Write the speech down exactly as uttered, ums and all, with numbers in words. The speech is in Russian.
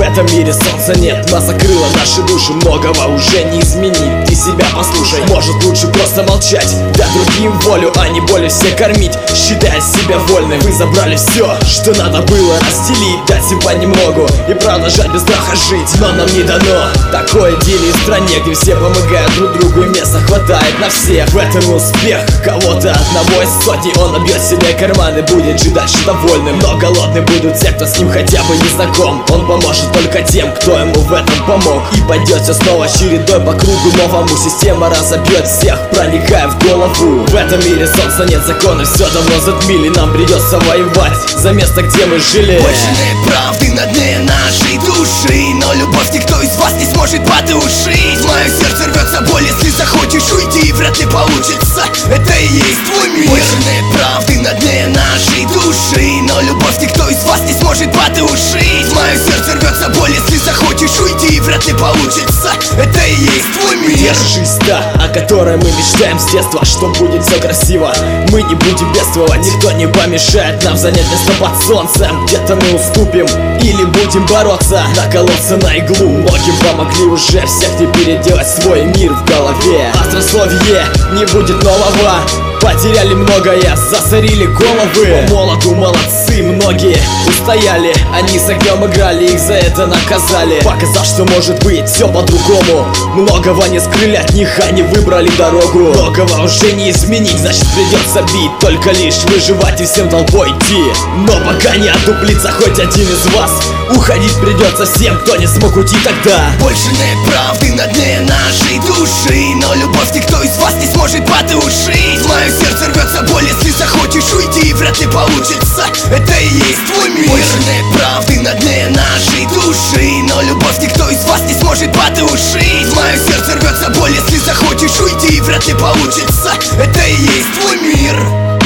этом мире солнца нет, нас закрыло наши души, многого уже не изменить. Ты себя послушай, может лучше просто молчать, дать другим волю, а не болью всех кормить, считая себя вольным. Вы забрали все, что надо было разделить, дать им понемногу и продолжать без страха жить. Но нам не дано такое деле в стране, где все помогают друг другу и места хватает на всех. В этом и успех кого-то одного из сотни. Он набьет себе карманы, будет жить дальше довольным, но голодны будут те, кто с ним хотя бы не знаком. Он поможет только тем, кто ему в этом помог, и пойдет все снова чередой по кругу новому. Система разобьет всех, проникая в голову. В этом мире солнца нет, законы все давно затмили. Нам придется воевать за место, где мы жили. Больше нет правды на дне нашей души, но любовь никто из вас не сможет потушить. Мое сердце рвется боль, если захочешь уйти, вряд ли получится, это и есть твой мир. Больше нет правды на дне нашей души, но любовь никто из вас не сможет потушить. Мое сердце рвется боль, если захочешь уйти, вряд ли получится, это и есть твой мир. Держись, та, о которой мы мечтаем с детства, что будет все красиво, мы не будем бедствовать. Никто не помешает нам занять место под солнцем. Где-то мы уступим или будем бороться, наколоться на иглу. Многим помогли уже всех теперь делать свой мир в голове. Острословие не будет нового, потеряли многое, засорили головы. По молоду молодцы, многие устояли, они с огнем играли, их за это наказали, показав, что может быть все по-другому. Многого не скрыли от них, они выбрали дорогу. Многого уже не изменить, значит придется бить, только лишь выживать и всем толпой идти. Но пока не отдуплится хоть один из вас, уходить придется всем, кто не смог уйти тогда. Больше нет правды на дне нашей души, но любовь никто из вас не сможет потушить. Мое сердце рвется боль, если захочешь уйти, вряд ли получится, это и есть твой мир. Больше нет правды на дне нашей души, но любовь никто из вас не сможет потушить. Мое сердце рвется боль, если захочешь уйти, вряд ли получится, это и есть твой мир.